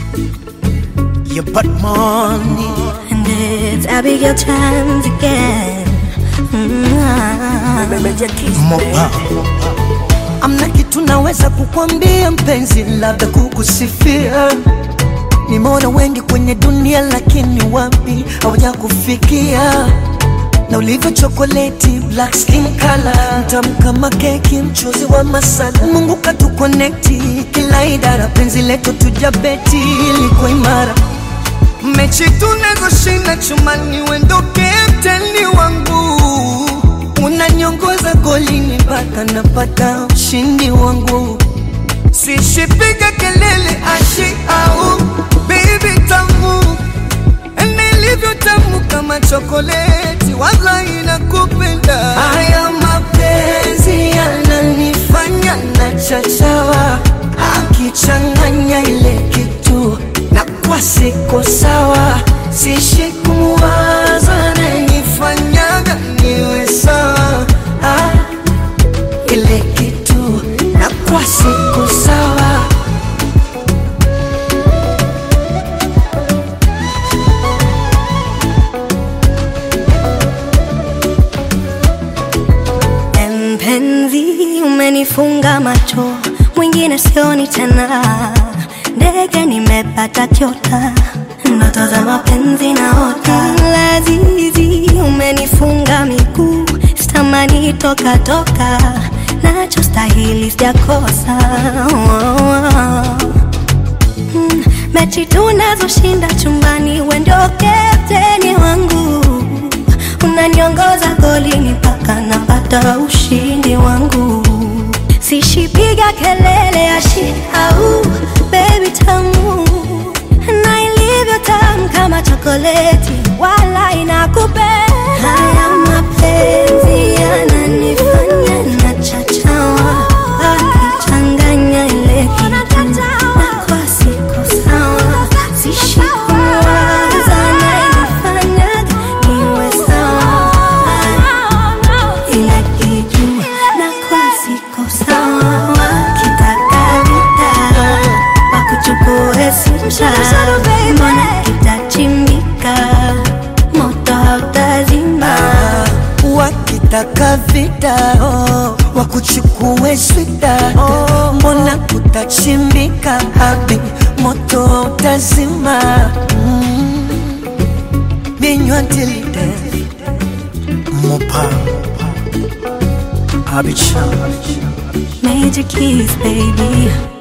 You put money, and it's Abigail times again. Mopa. Amna kitu naweza kukwambia mpenzi, labda kukusifia. Nimeona wengi kwenye dunia lakini wapi hawaja kufikia. Na ulivyo chokoleti, black skin color, mtamu kama keki, mchuzi wa masala. Mungu katu connecti, kila idara, penzi letu tujabeti, liko imara. Mechi tunazoshinda chumani, wendo kapteni wangu. Unanyongoza golini mpaka napata ushindi wangu. Sishipiga kelele ashi au baby tamu, nilivyo tamu kama chokoleti, wallahi nakupenda. Haya mapenzi yananifanya nachachawa, akichanganya ile kitu na kwa siko sawa. Sishi kumuwaza nanifanyaga niwe sawa, ile kitu na kwa siko sawa. Mpenzi umenifunga macho, mwingine sioni tena. Ndege nimepata kiota, ndoto za mapenzi naota. Lazizi umenifunga miguu, sitamani toka, nachostahili sijakosa. Mechi tunazoshinda chumbani, wewe ndio kapteni wangu. Unaniongoza golini mpaka napata ushindi wangu. Sishipiga kelele ashi au baby tamu, na ilivyo tamu kama chokoleti, wala inakupenda. Haya mapenzi yananifanya nachachawa, akichanganya ile kitu na kwa siko sawa. Sishi kumuwaza nanifanyaga niwe sawa, ile kitu na kwa siko sawa. Wakitaka vita wakuchukue sincha, mbona kitachimbika moto hautazima. Wakitaka vita wakuchukue swita, mbona kutachimbika habi moto hautazima. Binywa tilite Mopa Abichan Major keys, baby.